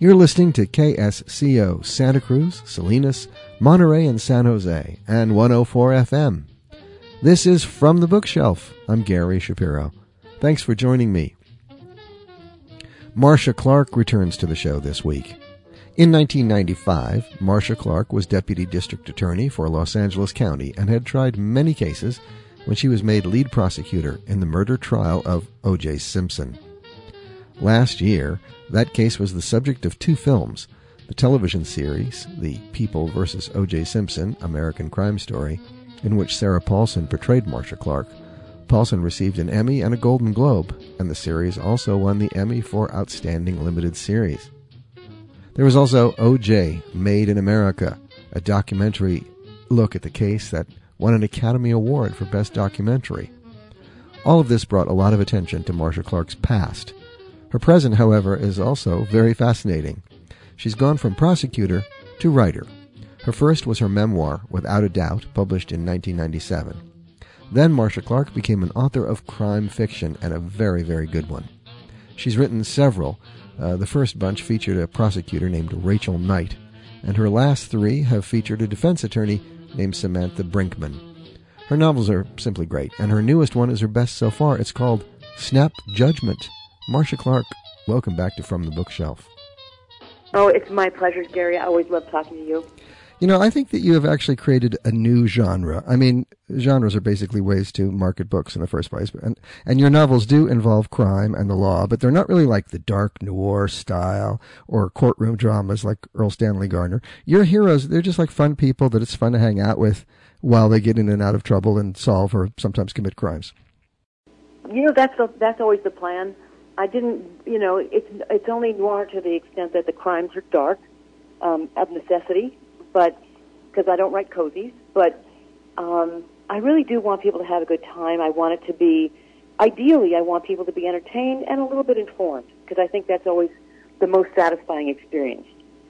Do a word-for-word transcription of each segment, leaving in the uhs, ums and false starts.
You're listening to K S C O Santa Cruz, Salinas, Monterey, and San Jose, and one oh four F M. This is From the Bookshelf. I'm Gary Shapiro. Thanks for joining me. Marcia Clark returns to the show this week. In nineteen ninety-five, Marcia Clark was Deputy District Attorney for Los Angeles County and had tried many cases when she was made lead prosecutor in the murder trial of O J Simpson. Last year, that case was the subject of two films, the television series, The People versus O J Simpson, American Crime Story, in which Sarah Paulson portrayed Marcia Clark. Paulson received an Emmy and a Golden Globe, and the series also won the Emmy for Outstanding Limited Series. There was also O J, Made in America, a documentary look at the case that won an Academy Award for Best Documentary. All of this brought a lot of attention to Marcia Clark's past. Her present, however, is also very fascinating. She's gone from prosecutor to writer. Her first was her memoir, Without a Doubt, published in nineteen ninety-seven. Then Marcia Clark became an author of crime fiction, and a very, very good one. She's written several. Uh, the first bunch featured a prosecutor named Rachel Knight, and her last three have featured a defense attorney named Samantha Brinkman. Her novels are simply great, and her newest one is her best so far. It's called Snap Judgment. Marcia Clark, welcome back to From the Bookshelf. Oh, it's my pleasure, Gary. I always love talking to you. You know, I think that you have actually created a new genre. I mean, genres are basically ways to market books in the first place. And, and your novels do involve crime and the law, but they're not really like the dark noir style or courtroom dramas like Earl Stanley Garner. Your heroes, they're just like fun people that it's fun to hang out with while they get in and out of trouble and solve or sometimes commit crimes. You know, that's the, that's always the plan. I didn't, you know, it's it's only noir to the extent that the crimes are dark, um, of necessity, but because I don't write cozies. But um, I really do want people to have a good time. I want it to be, ideally, I want people to be entertained and a little bit informed, because I think that's always the most satisfying experience.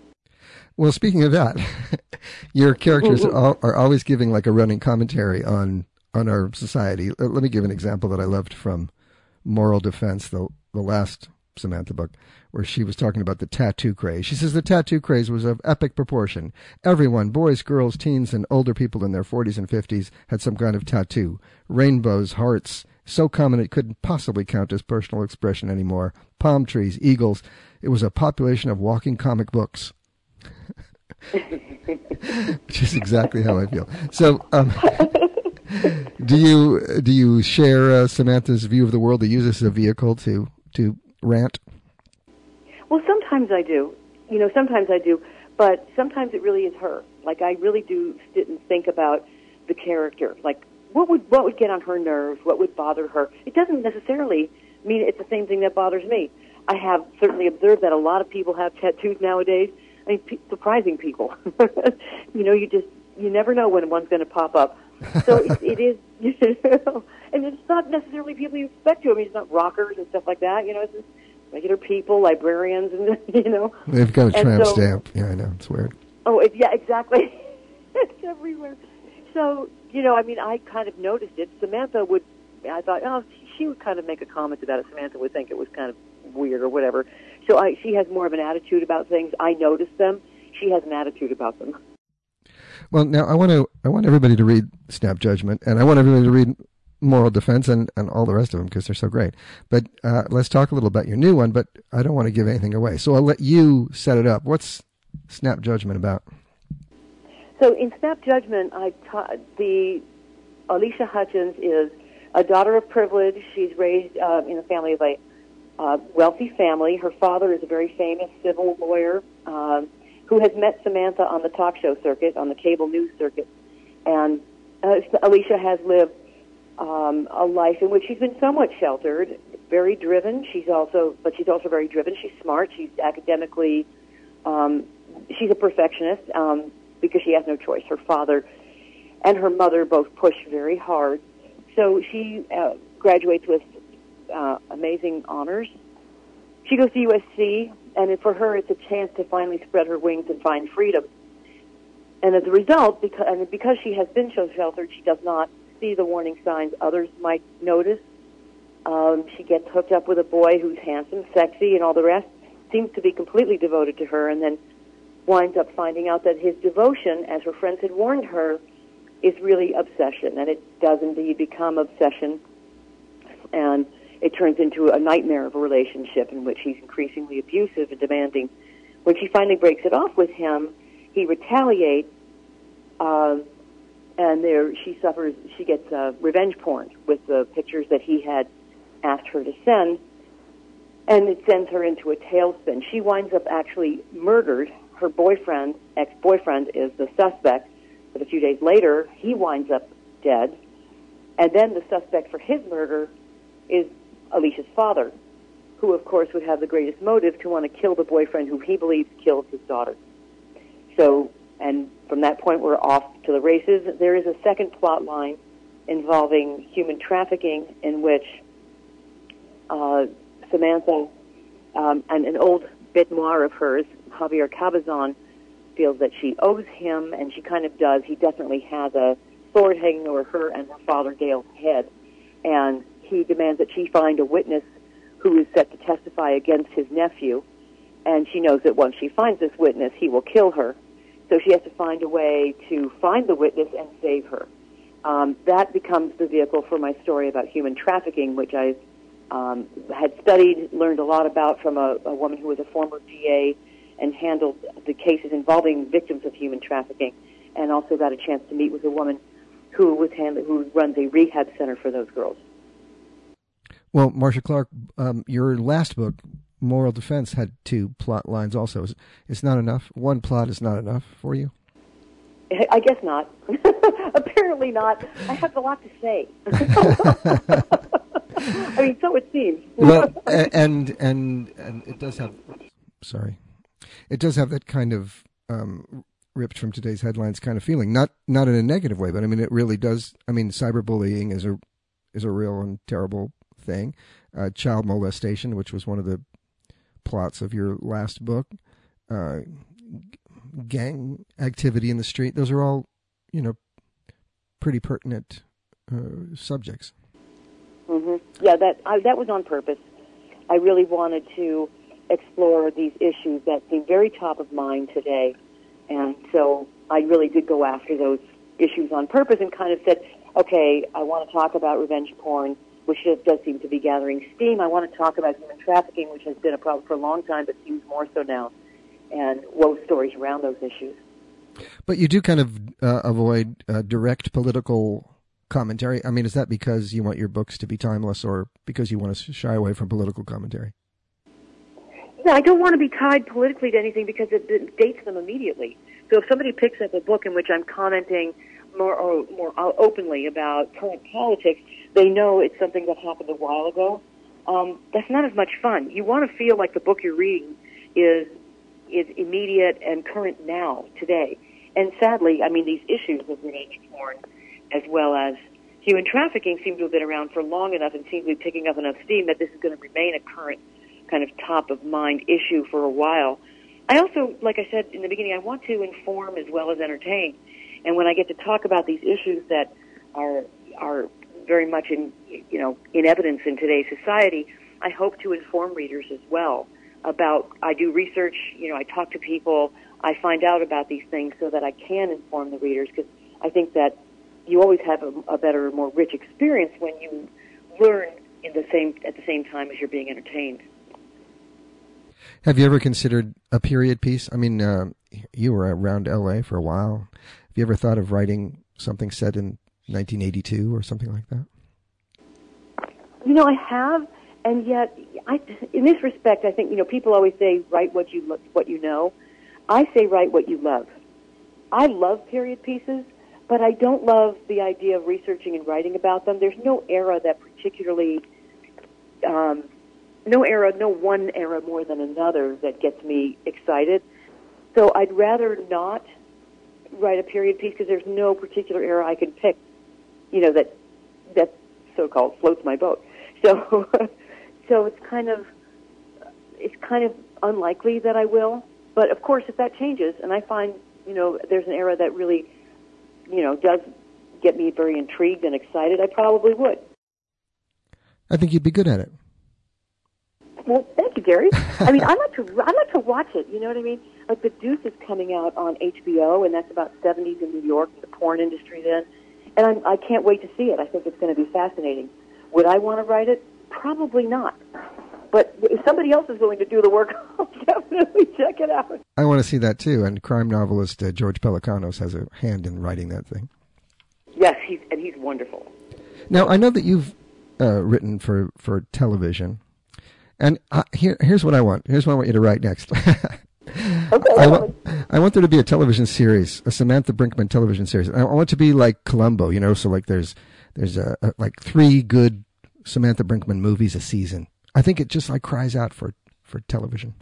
Well, speaking of that, your characters are, are always giving like a running commentary on on our society. Let me give an example that I loved from Moral Defense, the the last Samantha book, where she was talking about the tattoo craze. She says the tattoo craze was of epic proportion. Everyone, boys, girls, teens, and older people in their forties and fifties had some kind of tattoo. Rainbows, hearts, so common it couldn't possibly count as personal expression anymore. Palm trees, eagles. It was a population of walking comic books. Which is exactly how I feel. So, um, do you do you share uh, Samantha's view of the world, to use this as a vehicle to to rant? Well, sometimes I do. You know, sometimes I do. But sometimes it really is her. Like, I really do sit and think about the character. Like, what would what would get on her nerves? What would bother her? It doesn't necessarily mean it's the same thing that bothers me. I have certainly observed that a lot of people have tattoos nowadays. I mean, p- surprising people. You know, you just, you never know when one's going to pop up. So it, it is, you know, and it's not necessarily people you expect to. I mean, it's not rockers and stuff like that. You know, it's just regular people, librarians, and, you know. They've got a tramp so, stamp. Yeah, I know. It's weird. Oh, it, yeah, exactly. It's everywhere. So, you know, I mean, I kind of noticed it. Samantha would, I thought, oh, she would kind of make a comment about it. Samantha would think it was kind of weird or whatever. So I, she has more of an attitude about things. I notice them. She has an attitude about them. Well, now I want to I want everybody to read Snap Judgment, and I want everybody to read Moral Defense and, and all the rest of them because they're so great. But uh, let's talk a little about your new one, but I don't want to give anything away. So I'll let you set it up. What's Snap Judgment about? So in Snap Judgment, I ta- the Alicia Hutchins is a daughter of privilege. She's raised uh, in a family of a uh, wealthy family. Her father is a very famous civil lawyer uh, who has met Samantha on the talk show circuit, on the cable news circuit. And uh, Alicia has lived um, a life in which she's been somewhat sheltered, very driven. She's also, but she's also very driven. She's smart. She's academically, um, she's a perfectionist um, because she has no choice. Her father and her mother both push very hard. So she uh, graduates with uh, amazing honors. She goes to U S C, and for her it's a chance to finally spread her wings and find freedom. And as a result, because, and because she has been so sheltered, she does not see the warning signs others might notice. Um, she gets hooked up with a boy who's handsome, sexy, and all the rest, seems to be completely devoted to her, and then winds up finding out that his devotion, as her friends had warned her, is really obsession, and it does indeed become obsession, and it turns into a nightmare of a relationship in which he's increasingly abusive and demanding. When she finally breaks it off with him, he retaliates, uh, and there she suffers. She gets uh, revenge porn with the pictures that he had asked her to send, and it sends her into a tailspin. She winds up actually murdered. Her boyfriend, ex-boyfriend, is the suspect, but a few days later, he winds up dead, and then the suspect for his murder is Alicia's father, who, of course, would have the greatest motive to want to kill the boyfriend who he believes killed his daughter. So, and from that point, we're off to the races. There is a second plot line involving human trafficking in which uh, Samantha um, and an old bête noir of hers, Javier Cabazon, feels that she owes him, and she kind of does. He definitely has a sword hanging over her and her father, Gail's head, and he demands that she find a witness who is set to testify against his nephew, and she knows that once she finds this witness, he will kill her. So she has to find a way to find the witness and save her. Um, that becomes the vehicle for my story about human trafficking, which I um, had studied, learned a lot about from a, a woman who was a former D A and handled the cases involving victims of human trafficking, and also got a chance to meet with a woman who was handling, who runs a rehab center for those girls. Well, Marcia Clark, um, your last book, Moral Defense, had two plot lines also. It's not enough? One plot is not enough for you? I guess not. Apparently not. I have a lot to say. I mean, so it seems. Well, and, and and it does have, sorry, it does have that kind of um, ripped from today's headlines kind of feeling. Not not in a negative way, but I mean, it really does. I mean, cyberbullying is a is a real and terrible thing. Uh, child molestation, which was one of the plots of your last book, uh, gang activity in the street. Those are all, you know, pretty pertinent uh, subjects. Mm-hmm. Yeah, that I, that was on purpose. I really wanted to explore these issues that seem very top of mind today, and so I really did go after those issues on purpose and kind of said, okay, I want to talk about revenge porn, which does seem to be gathering steam. I want to talk about human trafficking, which has been a problem for a long time, but seems more so now, and wove stories around those issues. But you do kind of uh, avoid uh, direct political commentary. I mean, is that because you want your books to be timeless, or because you want to shy away from political commentary? No, I don't want to be tied politically to anything because it, it dates them immediately. So if somebody picks up a book in which I'm commenting more or more openly about current politics, they know it's something that happened a while ago. Um, that's not as much fun. You want to feel like the book you're reading is is immediate and current now, today. And sadly, I mean, these issues of revenge porn as well as human trafficking seem to have been around for long enough and seem to be picking up enough steam that this is going to remain a current kind of top-of-mind issue for a while. I also, like I said in the beginning, I want to inform as well as entertain. And when I get to talk about these issues that are are very much in, you know, in evidence in today's society, I hope to inform readers as well about, I do research, you know, I talk to people, I find out about these things so that I can inform the readers, because I think that you always have a, a better, more rich experience when you learn in the same at the same time as you're being entertained. Have you ever considered a period piece? I mean, uh, you were around L A for a while. Have you ever thought of writing something set in nineteen eighty-two or something like that? You know, I have, and yet, I, in this respect, I think, you know, people always say, write what you what you know. I say, write what you love. I love period pieces, but I don't love the idea of researching and writing about them. There's no era that particularly, um, no era, no one era more than another that gets me excited. So I'd rather not write a period piece because there's no particular era I can pick, you know, that that so-called floats my boat. So, so it's kind of it's kind of unlikely that I will. But of course, if that changes, and I find, you know, there's an era that really, you know, does get me very intrigued and excited, I probably would. I think you'd be good at it. Well, thank you, Gary. I mean, I like to I like to watch it. You know what I mean? Like The Deuce is coming out on H B O, and that's about seventies in New York, the porn industry then. And I'm, I can't wait to see it. I think it's going to be fascinating. Would I want to write it? Probably not. But if somebody else is willing to do the work, I'll definitely check it out. I want to see that too. And crime novelist uh, George Pelecanos has a hand in writing that thing. Yes, he's and he's wonderful. Now, I know that you've uh, written for, for television. And uh, here, here's what I want. Here's what I want you to write next. Okay. I want, I want there to be a television series, a Samantha Brinkman television series. I want it to be like Columbo, you know, so like there's there's a, a, like three good Samantha Brinkman movies a season. I think it just like cries out for, for television.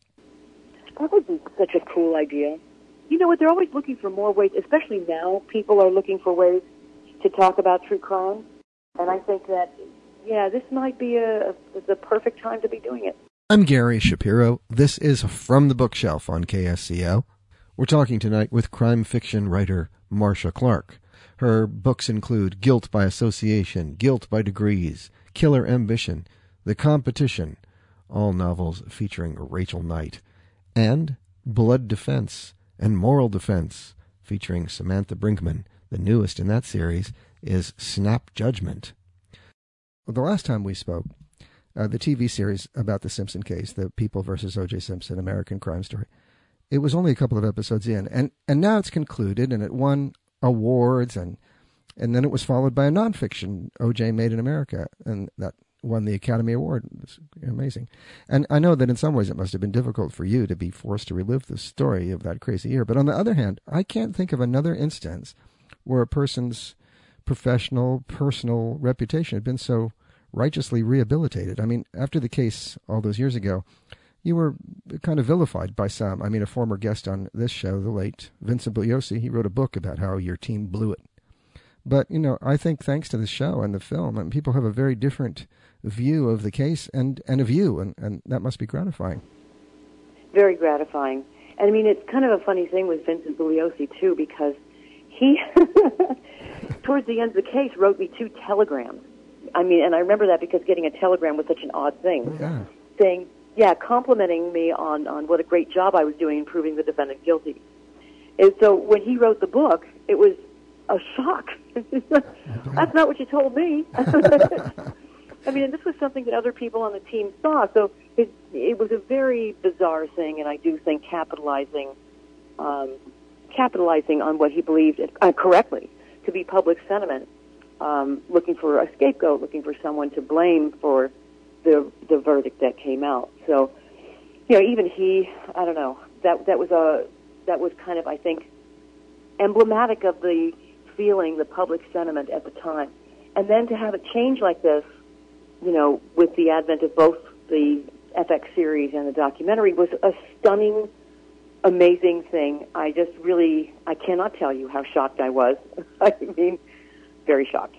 That would be such a cool idea. You know what? They're always looking for more ways, especially now. People are looking for ways to talk about true crime, and I think that, yeah, this might be a, a the perfect time to be doing it. I'm Gary Shapiro. This is From the Bookshelf on K S C O. We're talking tonight with crime fiction writer Marcia Clark. Her books include Guilt by Association, Guilt by Degrees, Killer Ambition, The Competition, all novels featuring Rachel Knight, and Blood Defense and Moral Defense, featuring Samantha Brinkman. The newest in that series is Snap Judgment. Well, the last time we spoke, Uh, the T V series about the Simpson case, the People versus O J. Simpson, American Crime Story. It was only a couple of episodes in, and, and now it's concluded, and it won awards, and and then it was followed by a nonfiction, O J Made in America, and that won the Academy Award. It's amazing. And I know that in some ways it must have been difficult for you to be forced to relive the story of that crazy year, but on the other hand, I can't think of another instance where a person's professional, personal reputation had been so righteously rehabilitated. I mean, after the case all those years ago, you were kind of vilified by some. I mean, a former guest on this show, the late Vincent Bugliosi, he wrote a book about how your team blew it. But, you know, I think thanks to the show and the film, I mean, people have a very different view of the case and, and of you, and, and that must be gratifying. Very gratifying. And, I mean, it's kind of a funny thing with Vincent Bugliosi, too, because he, towards the end of the case, wrote me two telegrams. I mean, and I remember that because getting a telegram was such an odd thing. Yeah. Saying, yeah, complimenting me on, on what a great job I was doing in proving the defendant guilty. And so when he wrote the book, it was a shock. That's not what you told me. I mean, and this was something that other people on the team saw. So it, it was a very bizarre thing, and I do think capitalizing, um, capitalizing on what he believed uh, correctly to be public sentiment. Um, looking for a scapegoat, looking for someone to blame for the the verdict that came out. So, you know, even he, I don't know, that that was a that was kind of, I think, emblematic of the feeling, the public sentiment at the time. And then to have it change like this, you know, with the advent of both the F X series and the documentary was a stunning, amazing thing. I just really, I cannot tell you how shocked I was. I mean, very shocked.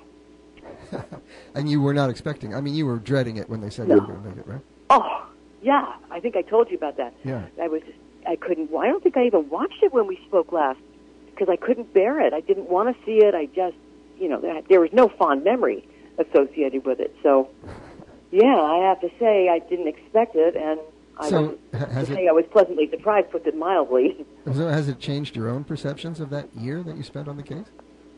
And you were not expecting, I mean, you were dreading it when they said no. you were going to make it, right? Oh, yeah. I think I told you about that. Yeah. I was just, I couldn't, I don't think I even watched it when we spoke last because I couldn't bear it. I didn't want to see it. I just, you know, there, there was no fond memory associated with it. So, yeah, I have to say I didn't expect it, and I so was, has to it, say I was pleasantly surprised, put it mildly. So has it changed your own perceptions of that year that you spent on the case?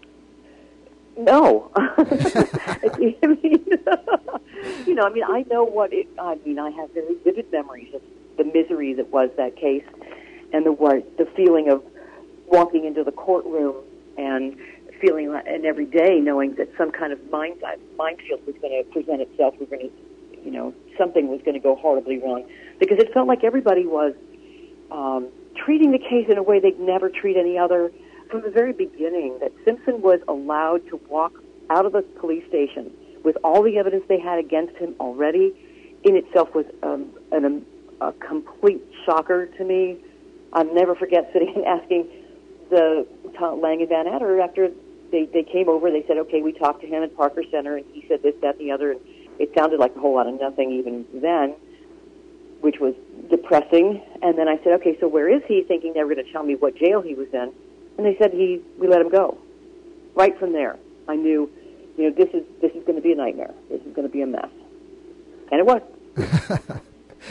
No. I mean, you know, I mean, I know what it, I mean, I have very vivid memories of the misery that was that case and the the feeling of walking into the courtroom and feeling, and every day knowing that some kind of mind, minefield was going to present itself. We're going to, you know, something was going to go horribly wrong. Because it felt like everybody was um, treating the case in a way they'd never treat any other. From the very beginning, that Simpson was allowed to walk out of the police station with all the evidence they had against him already, in itself was um, an, a complete shocker to me. I'll never forget sitting and asking the Lang and Van Adder after they, they came over. They said, okay, we talked to him at Parker Center, and he said this, that, and the other, and it sounded like a whole lot of nothing even then, which was depressing. And then I said, okay, so where is he? Thinking they were going to tell me what jail he was in. And they said he, we let him go. Right from there, I knew, you know, this is this is going to be a nightmare. This is going to be a mess, and it was.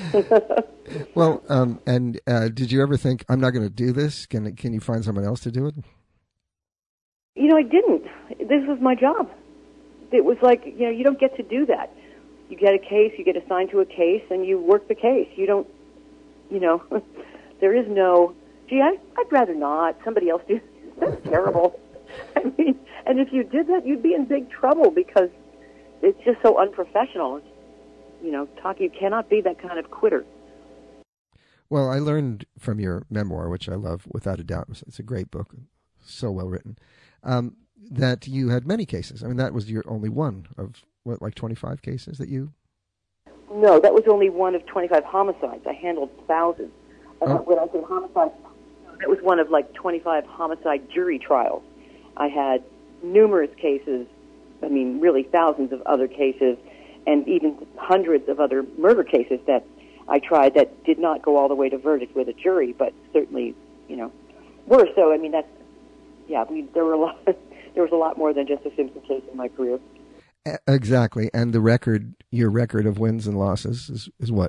Well, um, and uh, did you ever think, I'm not going to do this? Can can you find someone else to do it? You know, I didn't. This was my job. It was like, you know, you don't get to do that. You get a case, you get assigned to a case, and you work the case. You don't, you know, there is no, gee, I, I'd rather not. Somebody else do. That's terrible. I mean, and if you did that, you'd be in big trouble because it's just so unprofessional. It's, you know, talk, you cannot be that kind of quitter. Well, I learned from your memoir, which I love without a doubt. It's a great book, so well written, um, that you had many cases. I mean, that was your only one of, what, like twenty-five cases that you... No, that was only one of twenty-five homicides. I handled thousands. Oh. When I say homicide, that was one of like twenty-five homicide jury trials. I had numerous cases, I mean, really thousands of other cases, and even hundreds of other murder cases that I tried that did not go all the way to verdict with a jury, but certainly, you know, were. So, I mean, that's, yeah, we, there were a lot, there was a lot more than just a Simpson case in my career. Exactly, and the record, your record of wins and losses is, is what?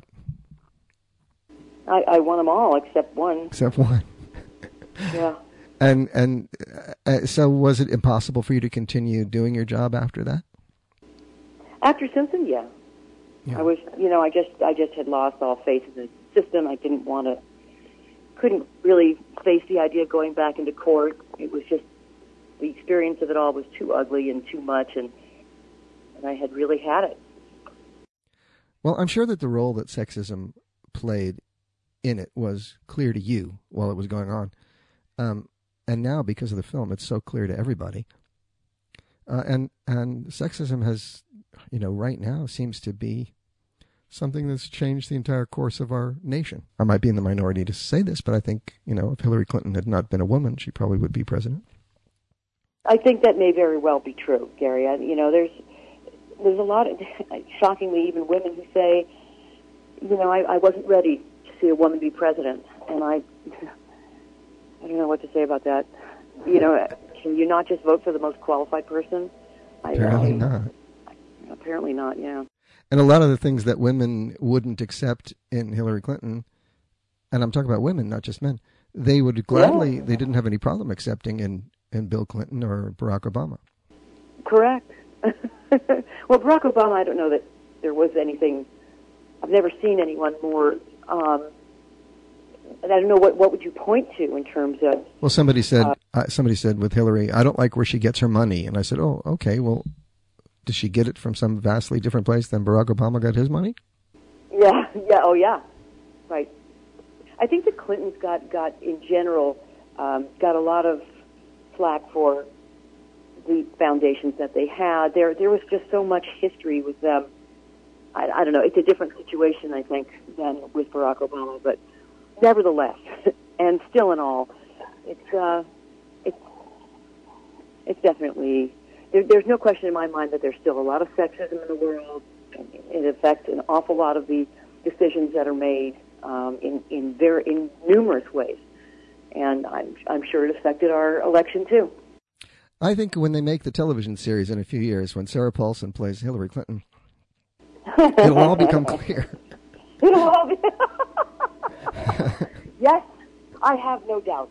I, I won them all except one. Except one. Yeah. And and uh, so was it impossible for you to continue doing your job after that? After Simpson, yeah. yeah. I was, you know, I just I just had lost all faith in the system. I didn't want to, couldn't really face the idea of going back into court. It was just, the experience of it all was too ugly and too much, and, and I had really had it. Well, I'm sure that the role that sexism played in it was clear to you while it was going on. Um, and now, because of the film, it's so clear to everybody. Uh, and and sexism has, you know, right now seems to be something that's changed the entire course of our nation. I might be in the minority to say this, but I think, you know, if Hillary Clinton had not been a woman, she probably would be president. I think that may very well be true, Gary. I, you know, there's there's a lot of, shockingly, even women who say, you know, I, I wasn't ready to see a woman be president, and I... I don't know what to say about that. You know, can you not just vote for the most qualified person? Apparently I, not. Apparently not, yeah. And a lot of the things that women wouldn't accept in Hillary Clinton, and I'm talking about women, not just men, they would gladly, yeah. they didn't have any problem accepting in, in Bill Clinton or Barack Obama. Correct. Well, Barack Obama, I don't know that there was anything, I've never seen anyone more... Um, I don't know, what what would you point to in terms of... Well, somebody said, uh, uh, somebody said with Hillary, I don't like where she gets her money. And I said, oh, okay, well, does she get it from some vastly different place than Barack Obama got his money? Yeah, yeah, oh yeah, right. I think the Clintons got, got in general, um, got a lot of flack for the foundations that they had. There there was just so much history with them. I, I don't know, it's a different situation, I think, than with Barack Obama, but... Nevertheless, and still in all, it's uh, it's it's definitely there, there's no question in my mind that there's still a lot of sexism in the world. It affects an awful lot of the decisions that are made um, in in very in numerous ways, and I'm I'm sure it affected our election too. I think when they make the television series in a few years, when Sarah Paulson plays Hillary Clinton, it'll all become clear. It'll all be. Yes, I have no doubt.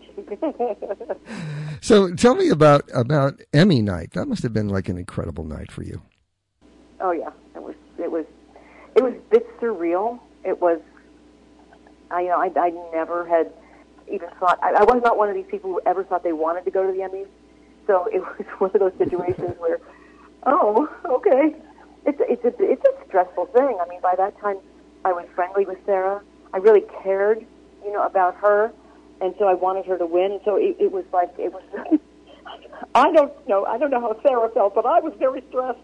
So tell me about, about Emmy night. That must have been like an incredible night for you. Oh yeah, it was. It was. It was a bit surreal. It was. I you know I, I never had even thought. I, I was not one of these people who ever thought they wanted to go to the Emmys. So it was one of those situations where, oh, okay, it's it's a it's a stressful thing. I mean, by that time, I was friendly with Sarah. I really cared, you know, about her, and so I wanted her to win. And so it, it was like it was. I don't know. I don't know how Sarah felt, but I was very stressed.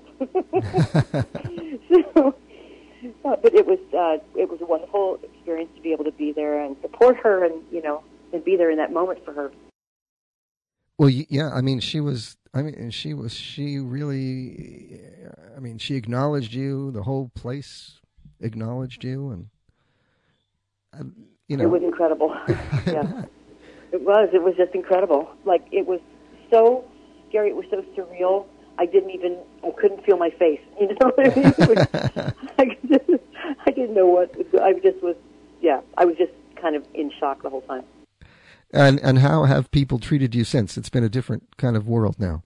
so, uh, but it was uh, it was a wonderful experience to be able to be there and support her, and you know, and be there in that moment for her. Well, yeah. I mean, she was. I mean, she was. She really. I mean, she acknowledged you. The whole place acknowledged you, and. Uh, you know. It was incredible. Yeah, it was. It was just incredible. Like, it was so, Gary, it was so surreal. I didn't even, I couldn't feel my face. You know what I mean? It was, I, just, I didn't know what, I I just was, yeah, I was just kind of in shock the whole time. And and how have people treated you since? It's been a different kind of world now.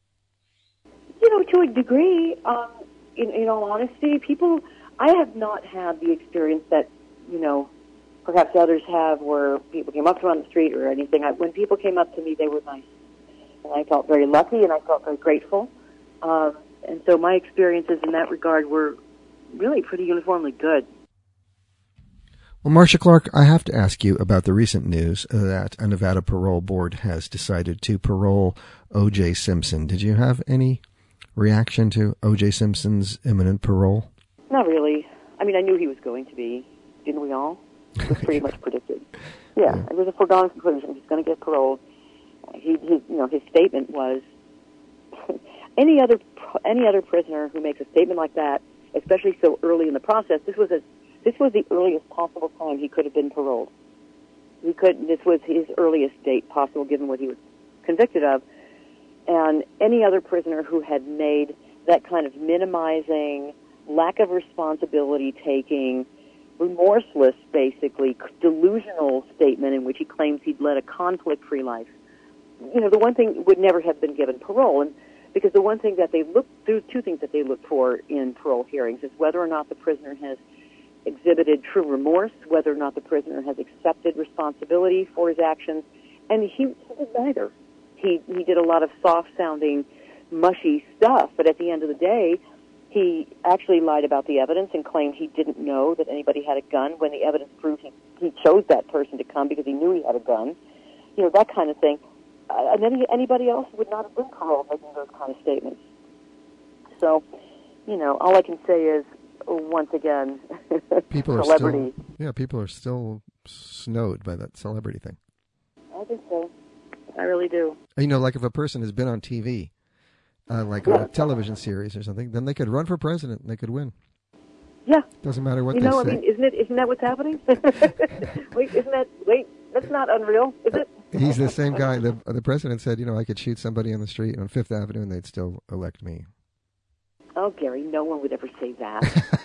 You know, to a degree, um, in, in all honesty, people, I have not had the experience that, you know, perhaps others have where people came up to me on the street or anything. I, when people came up to me, they were nice. And I felt very lucky and I felt very grateful. Um, and so my experiences in that regard were really pretty uniformly good. Well, Marcia Clark, I have to ask you about the recent news that a Nevada parole board has decided to parole O J. Simpson. Did you have any reaction to O J. Simpson's imminent parole? Not really. I mean, I knew he was going to be. Didn't we all? It was pretty much predicted. Yeah, yeah, it was a foregone conclusion. He's going to get paroled. He, he, you know, his statement was any other any other prisoner who makes a statement like that, especially so early in the process. This was a this was the earliest possible time he could have been paroled. He could. This was his earliest date possible, given what he was convicted of. And any other prisoner who had made that kind of minimizing, lack of responsibility taking, remorseless, basically, delusional statement in which he claims he'd led a conflict-free life, you know, the one thing would never have been given parole. And because the one thing that they look, there's two things that they look for in parole hearings, is whether or not the prisoner has exhibited true remorse, whether or not the prisoner has accepted responsibility for his actions, and he, he did neither. He, he did a lot of soft-sounding, mushy stuff, but at the end of the day, he actually lied about the evidence and claimed he didn't know that anybody had a gun when the evidence proved he, he chose that person to come because he knew he had a gun. You know, that kind of thing. Uh, and any, anybody else would not have been paroled making those kind of statements. So, you know, all I can say is, once again, people are celebrity. Still, yeah, people are still snowed by that celebrity thing. I think so. I really do. You know, like if a person has been on T V, uh, like on a television series or something, then they could run for president and they could win. Yeah. Doesn't matter what you they know, say. I mean, isn't it? Isn't that what's happening? wait, isn't that? Wait, that's not unreal, is it? He's the same guy. The the president said, you know, I could shoot somebody on the street on Fifth Avenue and they'd still elect me. Oh, Gary, no one would ever say that.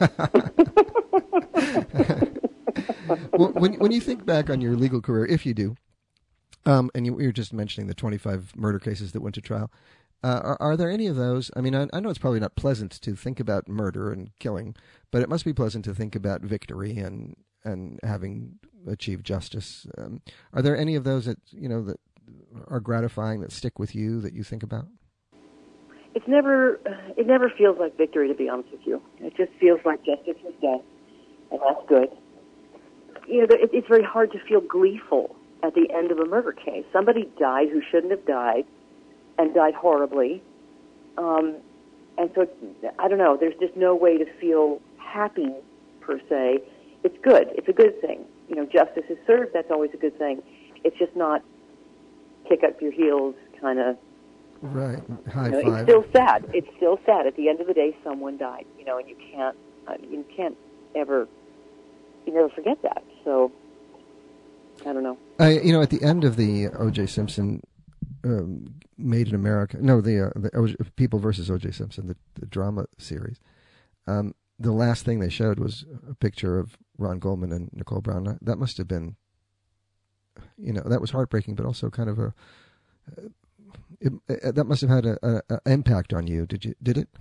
Well, when when you think back on your legal career, if you do, um, and you, you were just mentioning the twenty-five murder cases that went to trial, uh, are, are there any of those? I mean, I, I know it's probably not pleasant to think about murder and killing, but it must be pleasant to think about victory and and having achieved justice. Um, are there any of those that you know that are gratifying, that stick with you, that you think about? It's never, it never feels like victory, to be honest with you. It just feels like justice was done, and that's good. You know, it, it's very hard to feel gleeful at the end of a murder case. Somebody died who shouldn't have died, and died horribly. Um, and so, I don't know, there's just no way to feel happy, per se. It's good. It's a good thing. You know, justice is served, that's always a good thing. It's just not kick up your heels kind of. Right, high you know, five. It's still sad. It's still sad. At the end of the day, someone died. You know, and you can't, uh, you can't ever, you never forget that. So, I don't know. I, you know, at the end of the O J. Simpson um, Made in America, no, the uh, the O J, People versus O J. Simpson, the, the drama series. Um, the last thing they showed was a picture of Ron Goldman and Nicole Brown. That must have been, you know, that was heartbreaking, but also kind of a. Uh, It, it, that must have had an impact on you. Did you? Did it?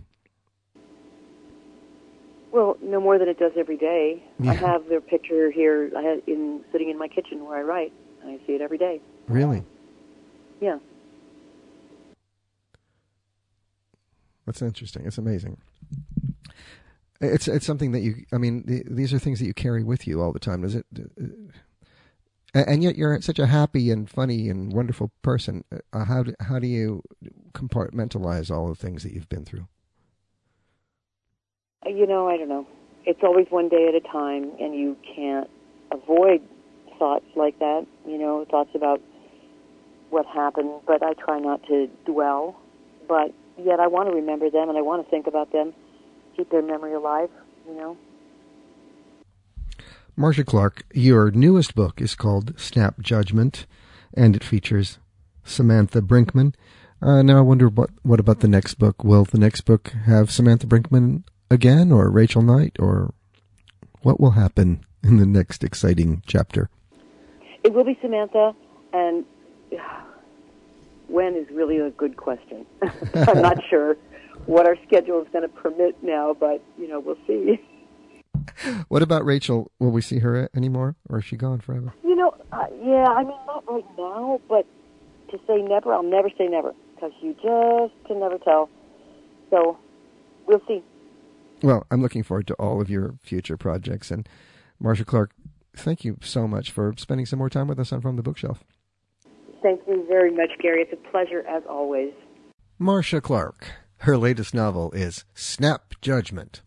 Well, no more than it does every day. Yeah. I have their picture here. I had in sitting in my kitchen where I write. I see it every day. Really? Yeah. That's interesting. It's amazing. It's it's something that you. I mean, the, these are things that you carry with you all the time. Is it? And yet you're such a happy and funny and wonderful person. Uh, how do, how do you compartmentalize all the things that you've been through? You know, I don't know. It's always one day at a time, and you can't avoid thoughts like that, you know, thoughts about what happened, but I try not to dwell. But yet I want to remember them, and I want to think about them, keep their memory alive, you know. Marcia Clark, your newest book is called Snap Judgment, and it features Samantha Brinkman. Uh, now I wonder what what about the next book? Will the next book have Samantha Brinkman again, or Rachel Knight, or what will happen? in the next exciting chapter? It will be Samantha, and when is really a good question. I'm not sure what our schedule is going to permit now, but, you know, we'll see. What about Rachel? Will we see her anymore, or is she gone forever? You know, uh, yeah, I mean, not right now, but to say never, I'll never say never, because you just can never tell. So, we'll see. Well, I'm looking forward to all of your future projects. And Marcia Clark, thank you so much for spending some more time with us on From the Bookshelf. Thank you very much, Gary. It's a pleasure, as always. Marcia Clark. Her latest novel is Snap Judgment.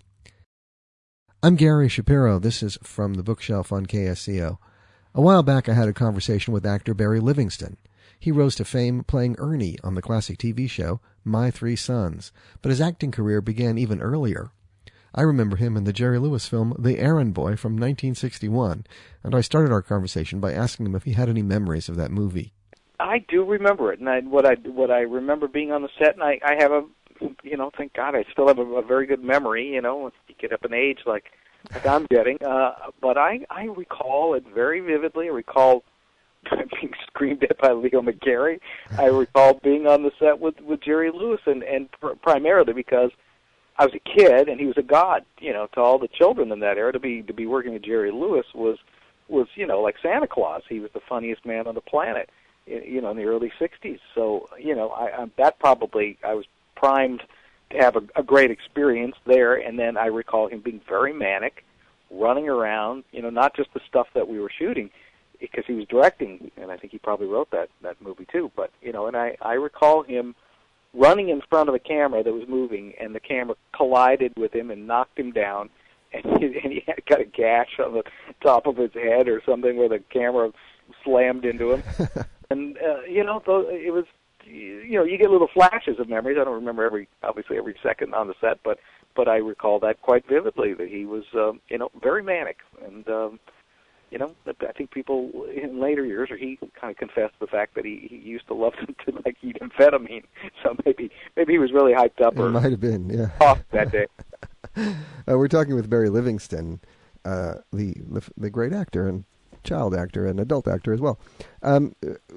I'm Gary Shapiro. This is From the Bookshelf on K S C O. A while back, I had a conversation with actor Barry Livingston. He rose to fame playing Ernie on the classic T V show My Three Sons, but his acting career began even earlier. I remember him in the Jerry Lewis film The Errand Boy from nineteen sixty-one, and I started our conversation by asking him if he had any memories of that movie. I do remember it, and I, what I what I remember being on the set, and I, I have a, you know, thank God I still have a, a very good memory, you know, once you get up in age like, like I'm getting. Uh, but I, I recall it very vividly. I recall being screamed at by Leo McGarry. I recall being on the set with, with Jerry Lewis, and, and pr- primarily because I was a kid and he was a god, you know, to all the children in that era. To be to be working with Jerry Lewis was, was you know, like Santa Claus. He was the funniest man on the planet, you know, in the early sixties. So, you know, I, I that probably, I was primed to have a, a great experience there, and then I recall him being very manic, running around, you know, not just the stuff that we were shooting, because he was directing, and I think he probably wrote that, that movie too, but, you know, and I, I recall him running in front of a camera that was moving, and the camera collided with him and knocked him down, and he, and he had got a gash on the top of his head or something where the camera slammed into him. And, uh, you know, it was, you know, you get little flashes of memories. I don't remember every, obviously every second on the set, but, but I recall that quite vividly, that he was, um, you know, very manic. And, um, you know, I think people in later years, or he kind of confessed the fact that he, he used to love to, like, eat amphetamine. So maybe maybe he was really hyped up. Or it might have been, yeah. Off that day. uh, we're talking with Barry Livingston, uh, the, the the great actor and child actor and adult actor as well. Um,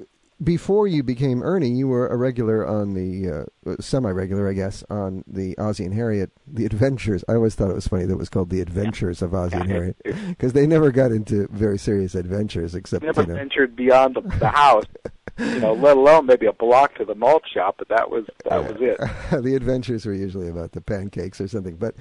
before you became Ernie, you were a regular on the, uh, semi-regular, I guess, on the Ozzie and Harriet, The Adventures. I always thought it was funny that it was called The Adventures of Ozzie and Harriet, because they never got into very serious adventures, except, never you know. ventured beyond the, the house, you know, let alone maybe a block to the malt shop, but that was, that was it. The adventures were usually about the pancakes or something, but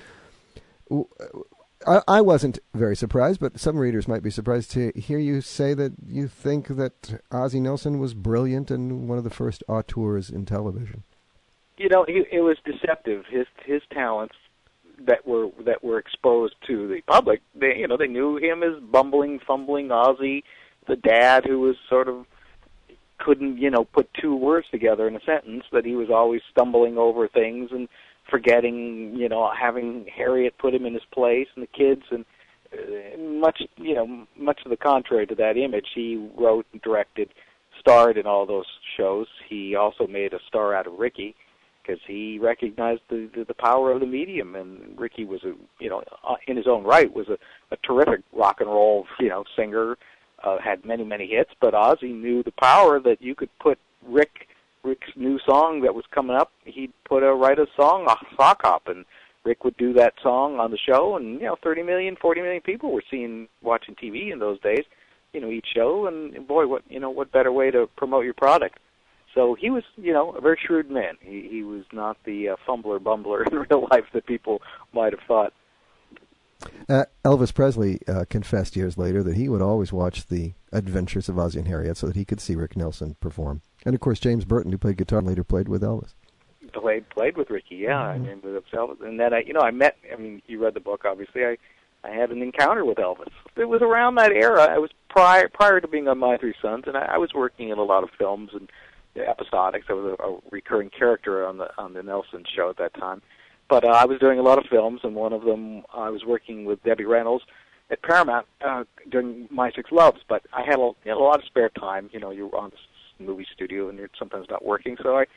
I, I wasn't very surprised, but some readers might be surprised to hear you say that you think that Ozzie Nilsson was brilliant and one of the first auteurs in television. You know, he, it was deceptive. His his talents that were that were exposed to the public. They, you know, they knew him as bumbling, fumbling Ozzie, the dad who was sort of couldn't, you know, put two words together in a sentence. That he was always stumbling over things and forgetting, you know, having Harriet put him in his place, and the kids, and uh, much, you know, much to the contrary to that image. He wrote and directed, starred in all those shows. He also made a star out of Ricky, because he recognized the, the the power of the medium, and Ricky was a, you know, in his own right, was a, a terrific rock and roll, you know, singer, uh, had many, many hits, but Ozzie knew the power that you could put Rick Rick's new song that was coming up, he'd put a write a song, a sock hop, and Rick would do that song on the show, and, you know, thirty million, forty million people were seeing, watching T V in those days, you know, each show, and boy, what, you know, what better way to promote your product. So he was, you know, a very shrewd man. He, he was not the uh, fumbler bumbler in real life that people might have thought. Uh, Elvis Presley uh, confessed years later that he would always watch The Adventures of Ozzie and Harriet so that he could see Rick Nelson perform. And, of course, James Burton, who played guitar, later played with Elvis. Played played with Ricky, yeah. Mm-hmm. I mean, with Elvis. And then, I, you know, I met, I mean, you read the book, obviously. I, I had an encounter with Elvis. It was around that era. I was prior prior to being on My Three Sons, and I, I was working in a lot of films and episodics. I was a, a recurring character on the on the Nelson show at that time. But uh, I was doing a lot of films, and one of them I was working with Debbie Reynolds at Paramount uh, doing My Six Loves. But I had a, you know, a lot of spare time. You know, you're on this movie studio, and you're sometimes not working. So I,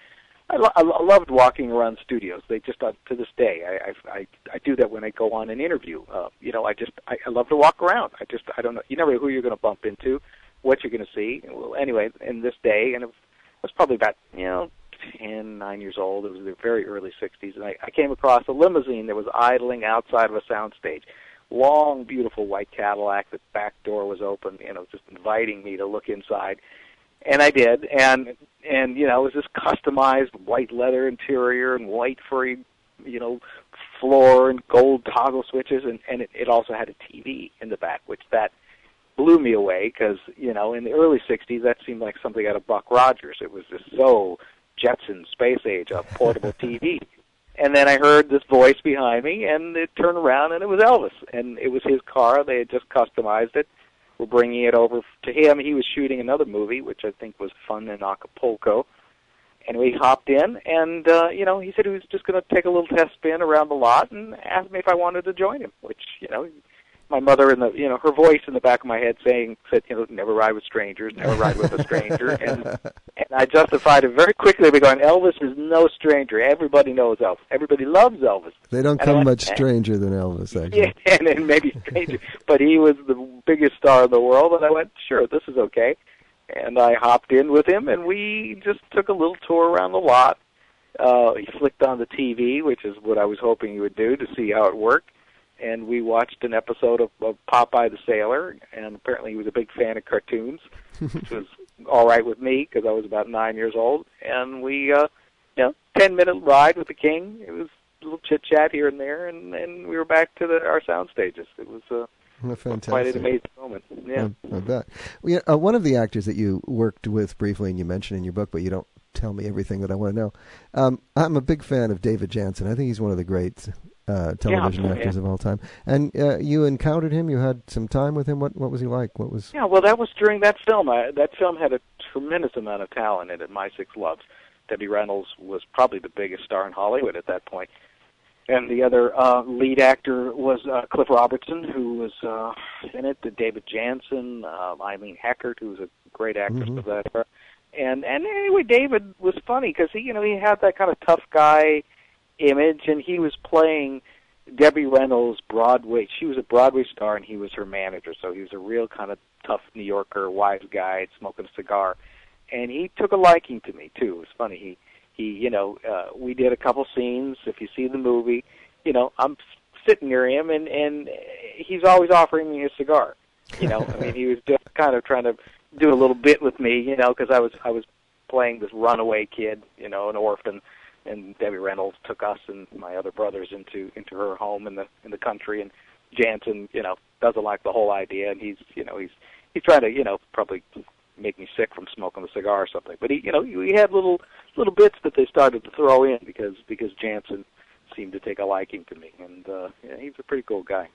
I, lo- I lo- loved walking around studios. They just, uh, to this day, I, I, I, I do that when I go on an interview. Uh, you know, I just, I, I love to walk around. I just, I don't know, you never know who you're going to bump into, what you're going to see. Well, anyway, in this day, and it was probably about, you know, ten, nine years old. It was the very early sixties, and I, I came across a limousine that was idling outside of a soundstage. Long, beautiful white Cadillac. The back door was open, you know, just inviting me to look inside. And I did, and and you know, it was this customized white leather interior and white furry, you know, floor and gold toggle switches, and and it, it also had a T V in the back, which that blew me away because you know, in the early sixties, that seemed like something out of Buck Rogers. It was just so Jetson, space age, a portable T V. And then I heard this voice behind me, and it turned around, and it was Elvis, and it was his car. They had just customized it. We're bringing it over to him. He was shooting another movie, which I think was Fun in Acapulco. And we hopped in, and, uh, you know, he said he was just going to take a little test spin around the lot and asked me if I wanted to join him, which, you know, my mother in the, you know, her voice in the back of my head saying, said, you know, never ride with strangers, never ride with a stranger. And and I justified it very quickly by going, Elvis is no stranger. Everybody knows Elvis. Everybody loves Elvis. They don't come much stranger than Elvis, actually. Yeah, and, and maybe stranger. But he was the biggest star in the world, and I went, sure, this is okay. And I hopped in with him, and we just took a little tour around the lot. Uh, he flicked on the T V, which is what I was hoping he would do to see how it worked. And we watched an episode of, of Popeye the Sailor, and apparently he was a big fan of cartoons, which was all right with me because I was about nine years old. And we, uh, you know, ten-minute ride with the King. It was a little chit-chat here and there, and, and we were back to the, our sound stages. It was uh, fantastic. Quite an amazing moment. Yeah, I, I bet. Well, yeah, uh, one of the actors that you worked with briefly, and you mentioned in your book, but you don't tell me everything that I want to know. Um, I'm a big fan of David Janssen. I think he's one of the great uh, television yeah, actors yeah. of all time. And uh, you encountered him. You had some time with him. What what was he like? What was? Yeah, well, that was during that film. I, that film had a tremendous amount of talent in it. My Six Loves. Debbie Reynolds was probably the biggest star in Hollywood at that point. And the other uh, lead actor was uh, Cliff Robertson, who was uh, in it. The David Janssen, uh, Eileen Heckert, who was a great actress Mm-hmm. of that era. And and anyway, David was funny because he, you know, he had that kind of tough guy image, and he was playing Debbie Reynolds' Broadway. She was a Broadway star, and he was her manager. So he was a real kind of tough New Yorker, wise guy, smoking a cigar. And he took a liking to me too. It was funny. He he, you know, uh, we did a couple scenes. If you see the movie, you know, I'm sitting near him, and and he's always offering me a cigar. You know, I mean, he was just kind of trying to do a little bit with me, you know, because I was I was playing this runaway kid, you know, an orphan, and Debbie Reynolds took us and my other brothers into into her home in the in the country, and Jansen, you know, doesn't like the whole idea, and he's, you know, he's he's trying to, you know, probably make me sick from smoking a cigar or something. But he, you know, he had little little bits that they started to throw in because because Jansen seemed to take a liking to me, and uh, yeah, he's a pretty cool guy.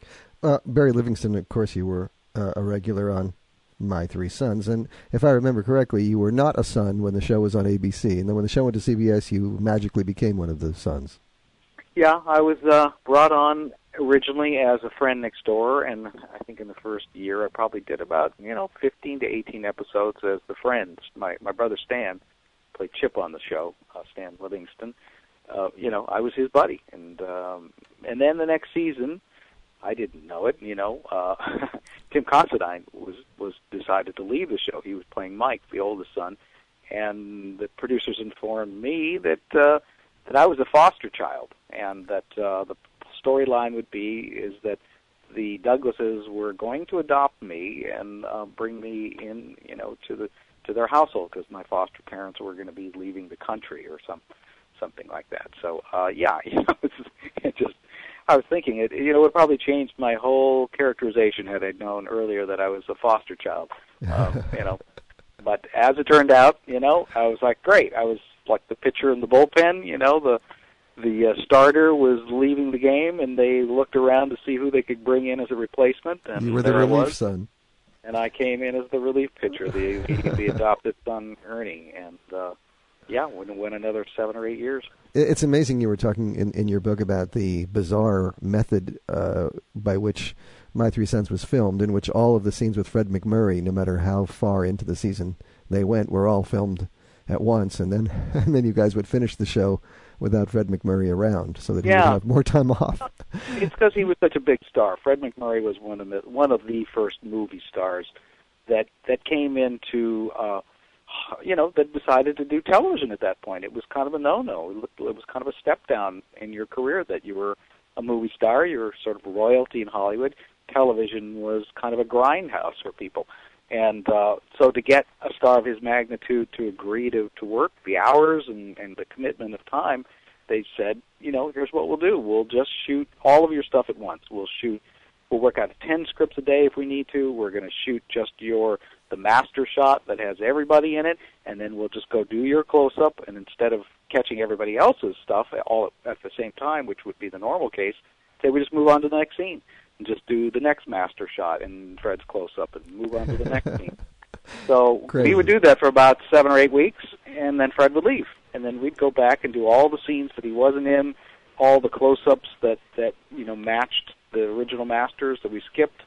Uh, Barry Livingston, of course, you were uh, a regular on My Three Sons, and if I remember correctly, you were not a son when the show was on A B C, and then when the show went to C B S, you magically became one of the sons. Yeah, I was uh, brought on originally as a friend next door, and I think in the first year I probably did about, you know, fifteen to eighteen episodes as the friend. My my brother Stan played Chip on the show, uh, Stan Livingston. Uh, you know, I was his buddy, and um, and then the next season, I didn't know it. You know, uh, Tim Considine was was decided to leave the show. He was playing Mike, the oldest son, and the producers informed me that uh, that I was a foster child, and that uh, the storyline would be is that the Douglases were going to adopt me and uh, bring me in, you know, to the to their household because my foster parents were going to be leaving the country or some something like that. So uh, yeah, you know, it's, it just I was thinking it. You know, it would probably changed my whole characterization had I known earlier that I was a foster child. Um, you know, but as it turned out, you know, I was like, great. I was like the pitcher in the bullpen. You know, the the uh, starter was leaving the game, and they looked around to see who they could bring in as a replacement. And you were the there I relief was. son. And I came in as the relief pitcher, the the, the adopted son, Ernie, and uh, yeah, went went another seven or eight years. It's amazing you were talking in, in your book about the bizarre method uh, by which My Three Sons was filmed, in which all of the scenes with Fred MacMurray, no matter how far into the season they went, were all filmed at once, and then and then you guys would finish the show without Fred MacMurray around, so that he Yeah. would have more time off. It's because he was such a big star. Fred MacMurray was one of the one of the first movie stars that that came into, uh, you know, that decided to do television at that point. It was kind of a no-no. It, looked, it was kind of a step down in your career that you were a movie star. You were sort of royalty in Hollywood. Television was kind of a grindhouse for people. And uh, so to get a star of his magnitude to agree to, to work the hours and, and the commitment of time, they said, you know, here's what we'll do. We'll just shoot all of your stuff at once. We'll shoot, we'll work out ten scripts a day if we need to. We're going to shoot just your, the master shot that has everybody in it, and then we'll just go do your close-up, and instead of catching everybody else's stuff all at the same time, which would be the normal case, say we just move on to the next scene and just do the next master shot and Fred's close-up and move on to the next scene. So Crazy. we would do that for about seven or eight weeks, and then Fred would leave. And then we'd go back and do all the scenes that he wasn't in, all the close-ups that, that you know, matched the original masters that we skipped.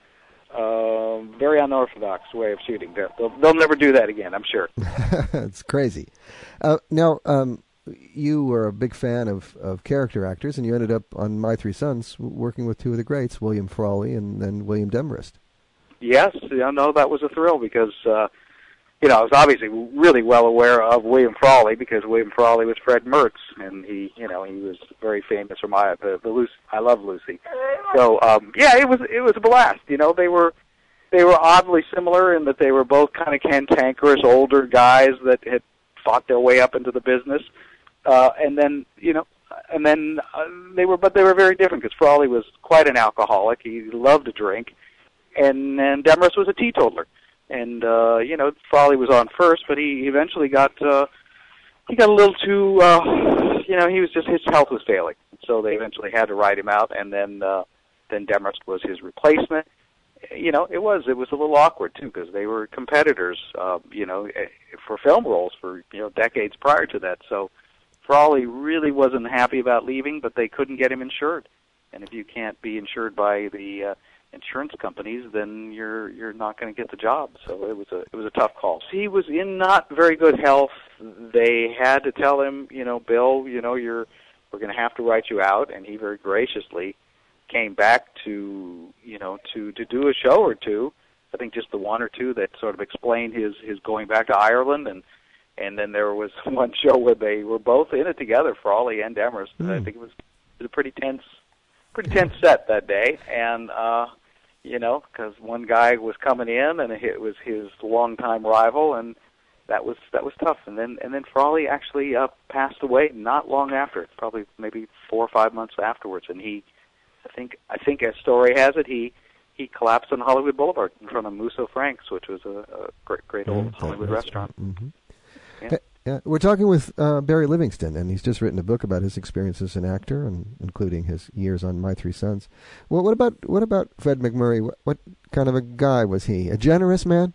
Uh, very unorthodox way of shooting. They'll, they'll never do that again, I'm sure. It's crazy. Uh, now, um, you were a big fan of, of character actors, and you ended up on My Three Sons working with two of the greats, William Frawley and then William Demarest. Yes, I know that was a thrill because, uh, you know, I was obviously really well aware of William Frawley because William Frawley was Fred Mertz, and he, you know, he was very famous for my the, the Lucy. I love Lucy. So, um, yeah, it was it was a blast. You know, they were they were oddly similar in that they were both kind of cantankerous older guys that had fought their way up into the business. Uh, and then, you know, and then uh, they were, but they were very different because Frawley was quite an alcoholic. He loved to drink, and and Demarest was a teetotaler. And uh, you know, Frawley was on first, but he eventually got uh, he got a little too, uh, you know, he was just his health was failing, so they eventually had to write him out. And then uh, then Demarest was his replacement. You know, it was it was a little awkward too because they were competitors, uh, you know, for film roles for you know decades prior to that. So Frawley really wasn't happy about leaving, but they couldn't get him insured. And if you can't be insured by the uh, insurance companies, then you're you're not going to get the job. So it was a it was a tough call. He was in not very good health. They had to tell him, you know, Bill, you know, you're we're going to have to write you out, and he very graciously came back to you know to to do a show or two. I think just the one or two that sort of explained his his going back to Ireland, and and then there was one show where they were both in it together, Frawley and Demarest. Mm. I think it was, it was a pretty tense pretty tense set that day, and uh, you know, because one guy was coming in, and it was his longtime rival, and that was that was tough. And then and then Frawley actually uh, passed away not long after, probably maybe four or five months afterwards. And he, I think I think as story has it, he he collapsed on Hollywood Boulevard in front of Musso Frank's, which was a, a great great old mm, Hollywood restaurant. Mm-hmm. Yeah. Yeah, we're talking with uh, Barry Livingston, and he's just written a book about his experience as an actor, and including his years on My Three Sons. Well, what about what about Fred MacMurray? What, what kind of a guy was he? A generous man?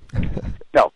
No.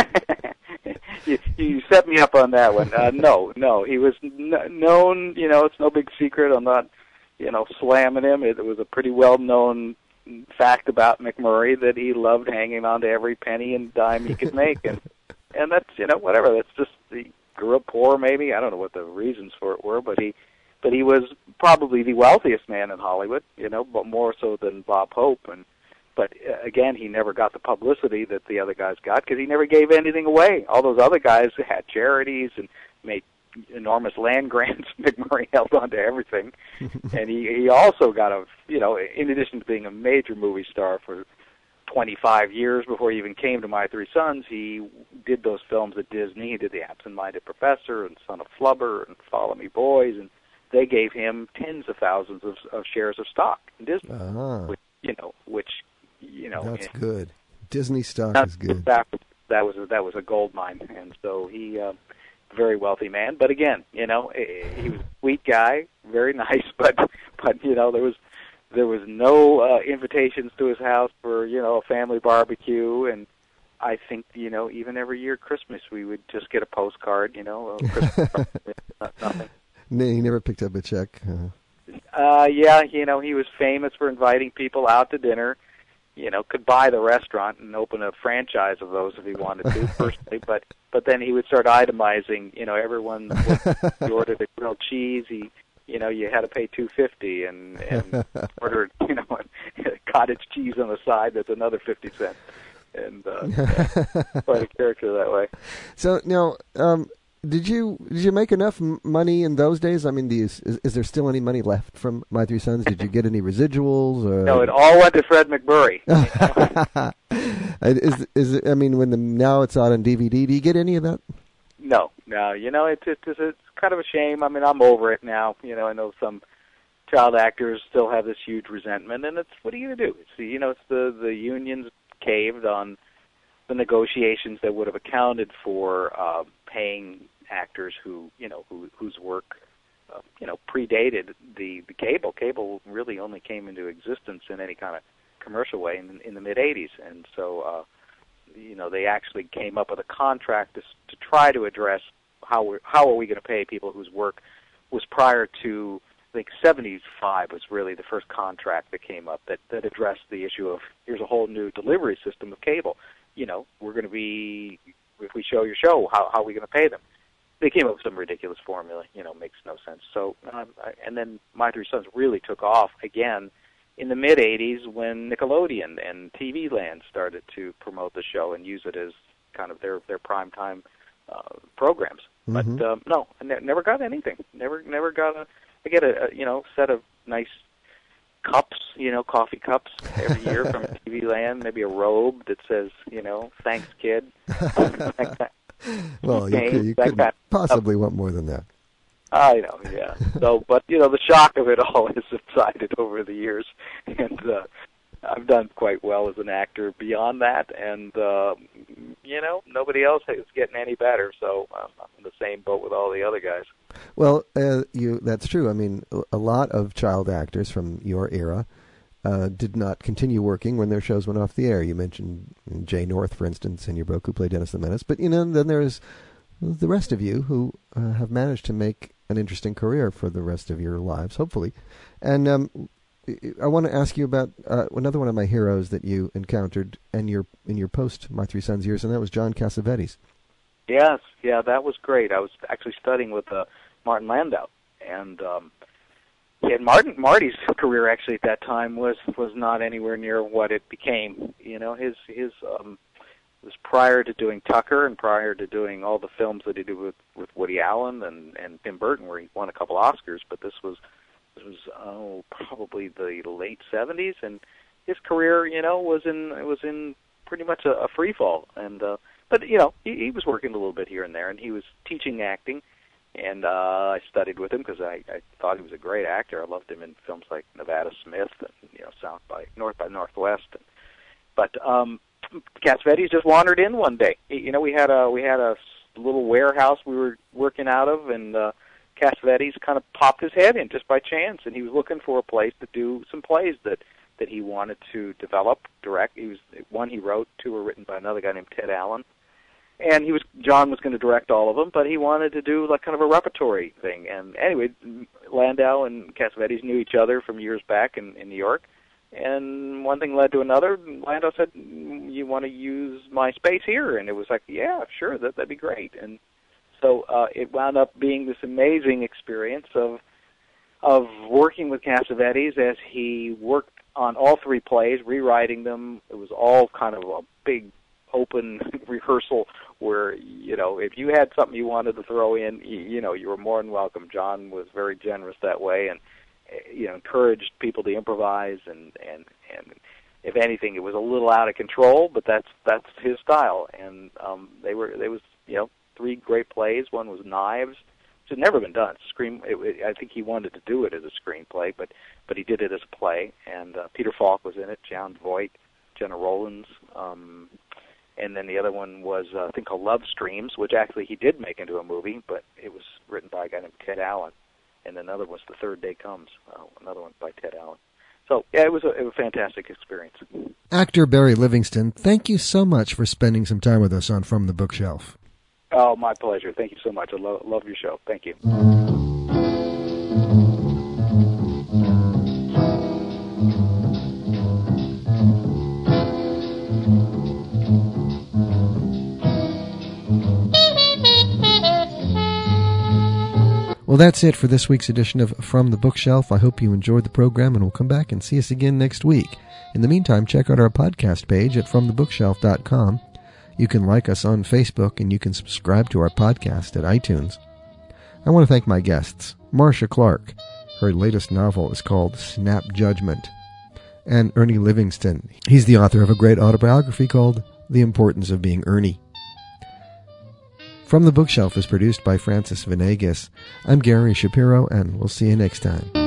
you, you set me up on that one. Uh, no, no. He was n- known, you know, it's no big secret. I'm not, you know, slamming him. It, it was a pretty well-known fact about MacMurray that he loved hanging on to every penny and dime he could make, and And that's, you know, whatever. That's just, he grew up poor, maybe. I don't know what the reasons for it were, but he but he was probably the wealthiest man in Hollywood, you know, but more so than Bob Hope. And But, uh, again, he never got the publicity that the other guys got because he never gave anything away. All those other guys had charities and made enormous land grants. MacMurray held on to everything. And he, he also got a, you know, in addition to being a major movie star for twenty-five years before he even came to My Three Sons, he did those films at Disney. He did The Absent-Minded Professor and Son of Flubber and Follow Me Boys, and they gave him tens of thousands of, of shares of stock in Disney. Uh-huh. Which, you know, which you know, that's good. Disney stock is good. That, that was a, that was a gold mine, and so he, uh, very wealthy man. But again, you know, he was a sweet guy, very nice, but but you know, there was. There was no uh, invitations to his house for, you know, a family barbecue, and I think, you know, even every year Christmas we would just get a postcard, you know, a Christmas card, nothing. No, he never picked up a check. Uh. Uh, yeah, you know, he was famous for inviting people out to dinner, you know, could buy the restaurant and open a franchise of those if he wanted to personally, but but then he would start itemizing, you know, everyone he ordered a grilled cheese, he you know, you had to pay two fifty, and and ordered, you know, cottage cheese on the side, that's another fifty cents. And uh, quite a character that way. So now, um, did you did you make enough m- money in those days? I mean, do you, is, is there still any money left from My Three Sons? Did you get any residuals? Or? No, it all went to Fred MacMurray. is is it, I mean, when the now it's out on D V D, do you get any of that? No, no. You know, it's it's it's kind of a shame. I mean, I'm over it now. You know, I know some child actors still have this huge resentment, and it's what are you going to do? It's the, you know, it's the the unions caved on the negotiations that would have accounted for uh, paying actors who, you know, who, whose work, uh, you know, predated the, the cable. Cable really only came into existence in any kind of commercial way in, in the mid eighties, and so, uh, you know, they actually came up with a contract to, to try to address how we're, how are we going to pay people whose work was prior to, I think seventy-five was really the first contract that came up that, that addressed the issue of here's a whole new delivery system of cable. You know, we're going to be, if we show your show, how, how are we going to pay them? They came up with some ridiculous formula, you know, makes no sense. So, um, I, and then My Three Sons really took off again in the mid eighties when Nickelodeon and T V Land started to promote the show and use it as kind of their, their primetime uh, programs. Mm-hmm. But, um, no, I ne- never got anything. Never, never got a, I get a, a you know set of nice cups, you know, coffee cups every year from T V Land. Maybe a robe that says, you know, "Thanks, kid." Well, you, could, you couldn't possibly want more than that. I know, yeah. So, but you know, the shock of it all has subsided over the years, and uh, I've done quite well as an actor beyond that, and uh, you know, nobody else is getting any better. So um, I'm in the same boat with all the other guys. Well, uh, you that's true. I mean, a lot of child actors from your era uh, did not continue working when their shows went off the air. You mentioned Jay North, for instance, in your book, who played Dennis the Menace. But, you know, then there's the rest of you who uh, have managed to make an interesting career for the rest of your lives, hopefully. And um, I want to ask you about uh, another one of my heroes that you encountered in your, in your post-My Three Sons years, and that was John Cassavetes. Yes, yeah, that was great. I was actually studying with uh, Martin Landau, and um, yeah, Martin Marty's career actually at that time was was not anywhere near what it became. You know, his his um, was prior to doing Tucker and prior to doing all the films that he did with, with Woody Allen and, and Tim Burton, where he won a couple Oscars. But this was this was oh probably the late seventies, and his career, you know, was in it was in pretty much a, a free fall. And uh, but you know, he, he was working a little bit here and there, and he was teaching acting. And uh, I studied with him because I, I thought he was a great actor. I loved him in films like Nevada Smith and, you know, South by North by Northwest. And, but um, Cassavetes just wandered in one day. He, you know, we had a we had a little warehouse we were working out of, and uh, Cassavetes kind of popped his head in just by chance, and he was looking for a place to do some plays that that he wanted to develop, direct. He was one he wrote, two were written by another guy named Ted Allen. And he was John was going to direct all of them, but he wanted to do like kind of a repertory thing. And anyway, Landau and Cassavetes knew each other from years back in, in New York, and one thing led to another. Landau said, "You want to use my space here?" And it was like, "Yeah, sure, that that'd be great." And so uh, it wound up being this amazing experience of of working with Cassavetes as he worked on all three plays, rewriting them. It was all kind of a big open rehearsal where, you know, if you had something you wanted to throw in, you, you know, you were more than welcome. John was very generous that way, and, you know, encouraged people to improvise, and, and, and if anything, it was a little out of control, but that's that's his style. And um, they were, there was, you know, three great plays. One was Knives, which had never been done. Screen, it, it, I think he wanted to do it as a screenplay, but, but he did it as a play. And uh, Peter Falk was in it, Jon Voight, Jenna Rollins, um, and then the other one was uh, a thing called Love Streams, which actually he did make into a movie, but it was written by a guy named Ted Allen. And another was The Third Day Comes, uh, another one by Ted Allen. So, yeah, it was a, it was a fantastic experience. Actor Barry Livingston, thank you so much for spending some time with us on From the Bookshelf. Oh, my pleasure. Thank you so much. I lo- love your show. Thank you. Well, that's it for this week's edition of From the Bookshelf. I hope you enjoyed the program, and we'll come back and see us again next week. In the meantime, check out our podcast page at from the bookshelf dot com. You can like us on Facebook, and you can subscribe to our podcast at iTunes. I want to thank my guests, Marcia Clark. Her latest novel is called Snap Judgment. And Ernie Livingston. He's the author of a great autobiography called The Importance of Being Ernie. From the Bookshelf is produced by Francis Venegas. I'm Gary Shapiro, and we'll see you next time.